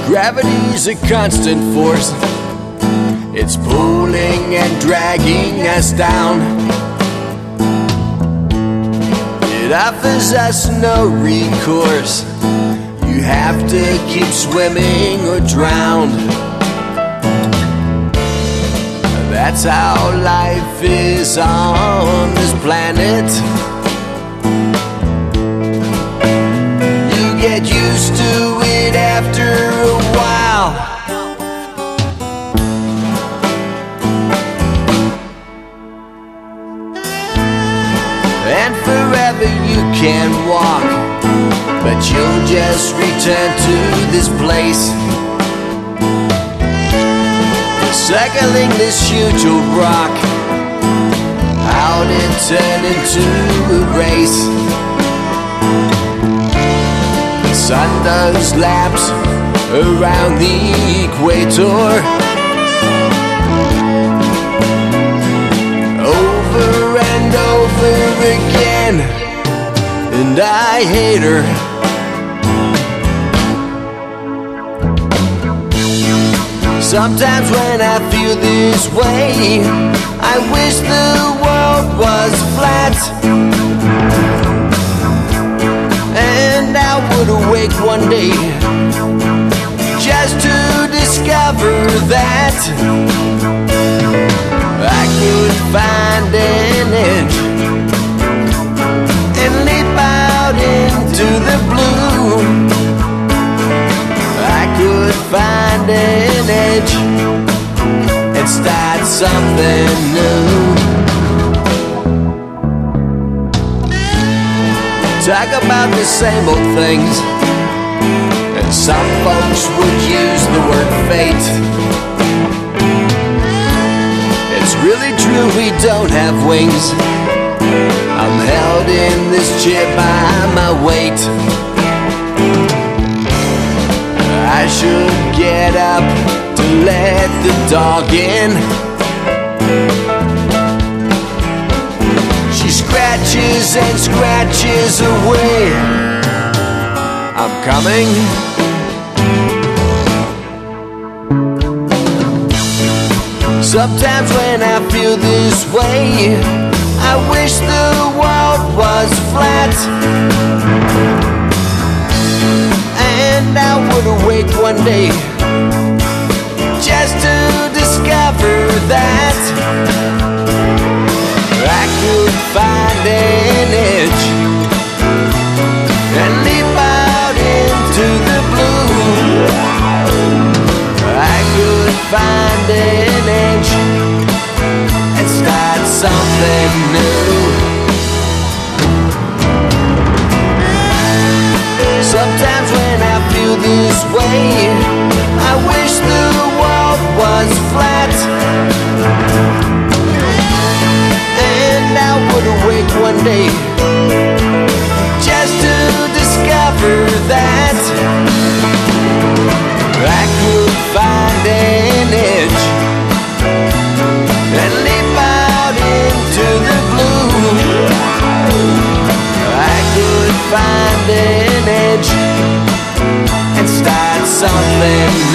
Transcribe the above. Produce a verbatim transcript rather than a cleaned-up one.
Gravity's a constant force. It's pulling and dragging us down. It offers us no recourse. You have to keep swimming or drown. That's how life is on this planet. You get used to it after a while. And forever you can walk, but you'll just return to this place, circling this huge old rock. How'd it turn into a race? The sun does laps around the equator, over and over again, and I hate her. Sometimes when I feel this way, I wish the world was flat, and I would awake one day just to discover that I could find an edge and leap out into the blue. I could find an edge and start something new. Talk about the same old things, and some folks would use the word fate. It's really true we don't have wings. I'm held in this chair by my weight. I should get up to let the dog in. She scratches and scratches away. I'm coming. Sometimes when I feel this way, I wish the world was flat, and I would awake one day just to discover that I could find an edge and leap out into the blue. I could find an edge and start something new. Sometimes when I feel this way, I wish the world was flat, and I would awake one day just to discover that I could find an edge and leap out into the blue. I could find an edge and start something